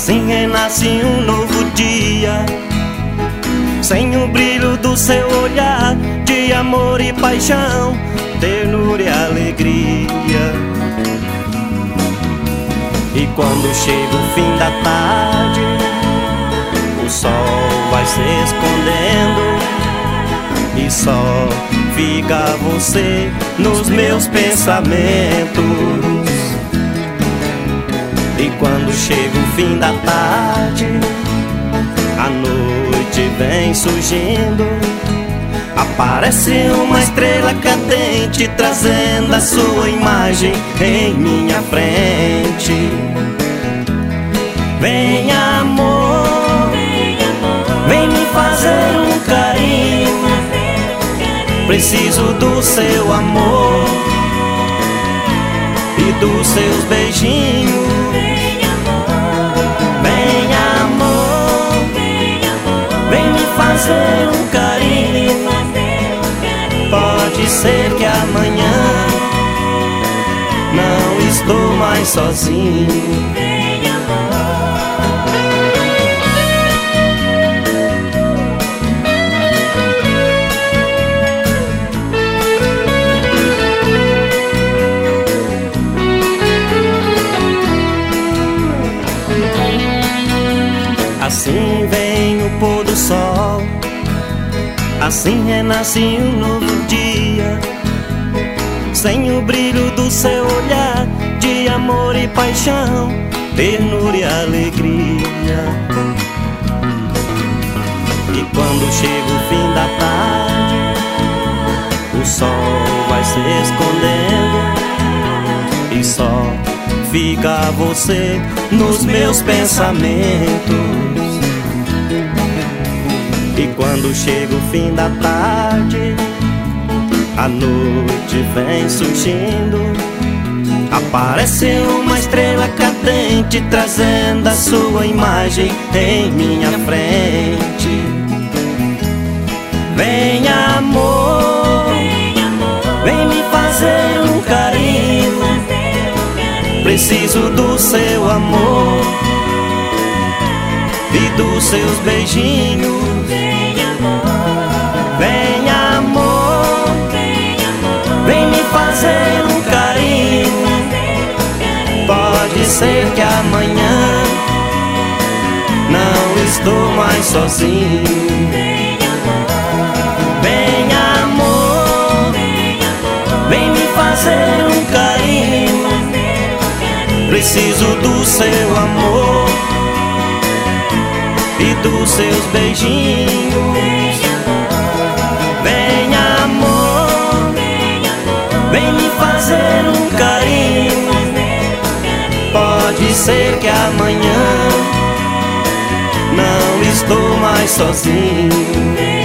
Assim renasce um novo dia, sem o brilho do seu olhar, de amor e paixão, ternura e alegria. E quando chega o fim da tarde, o sol vai se escondendo e só fica você nos meus pensamentos. E quando chega o fim da tarde, a noite vem surgindo, aparece uma estrela cadente, trazendo a sua imagem em minha frente. Vem amor, vem me fazer um carinho, preciso do seu amor e dos seus beijinhos. Vem amor, vem me fazer um carinho, pode ser que amanhã não estou mais sozinho. Assim vem o pôr do sol, assim renasce um novo dia, sem o brilho do seu olhar, de amor e paixão, ternura e alegria. E quando chega o fim da tarde, o sol vai se escondendo e só fica você nos meus pensamentos. E quando chega o fim da tarde, a noite vem surgindo, aparece uma estrela cadente, trazendo a sua imagem em minha frente. Vem amor, vem me fazer um carinho, preciso do seu amor e dos seus beijinhos. Vem amor, vem me fazer um carinho, pode ser que amanhã não estou mais sozinho. Vem amor, vem me fazer um carinho, preciso do seu amor e dos seus beijinhos. Vem amor, vem me fazer um carinho, pode ser que amanhã não estou mais sozinho.